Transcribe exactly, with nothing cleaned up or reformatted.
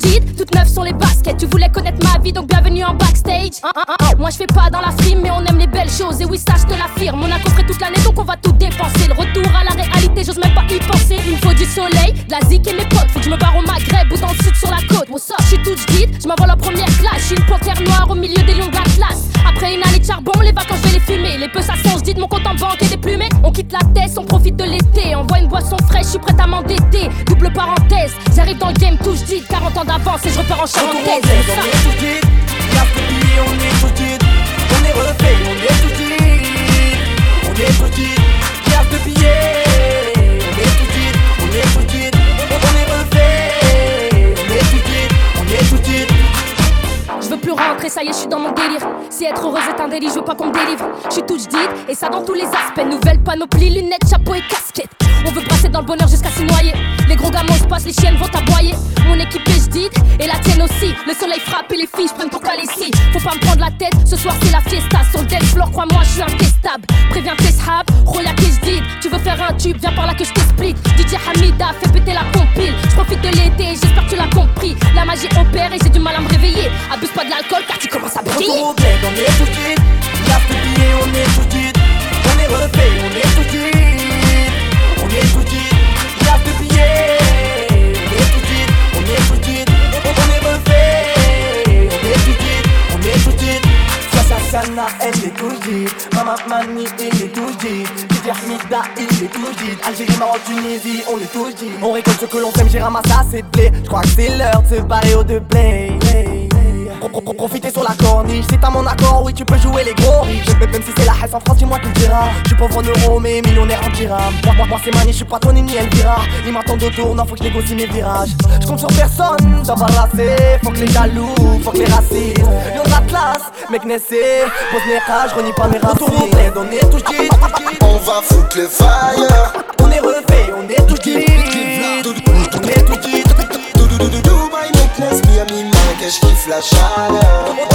dites, toutes neuves sont les baskets. Tu voulais connaître ma vie, donc bienvenue en backstage. Hein, hein, hein. Moi je fais pas dans la frime, mais on aime les belles choses. Et oui, ça je te l'affirme, on a coffré toute l'année, donc on va tout dépenser. Le retour à la réalité, j'ose même pas y penser. Il me faut du soleil, de la zik et mes potes. Faut que je me barre au Maghreb ou dans le sud sur la côte. Bon ça, je suis toute dite, je m'envole en première classe. Je suis une panthère noire au milieu des lions de l'Atlas. Après une année de charbon, les vacances je vais les fumer. Les peu ça songe, dites mon compte en banque est déplumé. On quitte la tête, on profite de l'été. Envoie une boisson fraîche, je suis prête à m'endetter. Double parenthèse, j'arrive dans le game touche dit quarante ans d'avance et je repars en charentaise. On est tous dit, garde le billet, on est tous dit. On est refait, on est tous dit. On est tous dit, garde le billet. On est tous dit, on est tous dit. On est refait, on est tous dit. On est tous dit. Je veux plus rentrer, ça y est, je suis dans mon délire. Si être heureuse est un délit, je veux pas qu'on me délivre. Je suis touche dite, et ça dans tous les aspects. Nouvelle panoplie, lunettes, chapeau et casquette. On veut brasser dans le bonheur jusqu'à s'y noyer. Les gros gamins se passent, les chiennes vont aboyer. Mon équipe est dite, et la tienne aussi. Le soleil frappe et les filles, je prenne pour Calessi. Faut pas me prendre la tête, ce soir c'est la fiesta. Sur le dance floor, crois-moi, je suis intestable. Préviens tes sahab, Roya qui je dis. Tu veux faire un tube, viens par là que je t'explique. D J Hamida, fais péter la compile. Je profite de l'été, j'espère que tu l'as compris. La magie opère et j'ai du mal à me réveiller. Abuse pas de l'alcool car tu commences à briller. Retour au bled, on est tous dit. Garde le billet, on est tous dit. On est refait, on est tous dit. On est tous dit. Garde le billet. On est tous dit. On est tous dit. On est refait. On est tous dit. On est tous dit. Sana, elle est tout dit. Mama Mani, il est tout dit. Didi Hamida, il est tout dit. Algérie, Maroc, Tunisie, on est tous dit. On récolte ce que l'on sème, j'ai ramassé assez de blé. J'crois que c'est l'heure de se barrer au de blé. Profiter sur la corniche, c'est à mon accord, oui tu peux jouer les gros riches. Même si c'est la haisse en France, dis-moi tu le diras. J'suis pauvre en euros mais millionnaire en dirham. Moi, moi, moi c'est Mani, j'suis pas Tony ni Elvira. Ils m'attendent autour, non faut que je négocie mes virages. J'compte sur personne, d'embarrasser. Faut que les jaloux, faut que les racistes. Lion d'Atlas, mec Nessé. Pose mes rages, renie pas mes racines. Retour au bled, on est tous dit. On va foutre le fire. On est refait, on est tous dit. On est tous dit. Dubai, Necklace, Miami, Marrakech, kiffe la chaleur.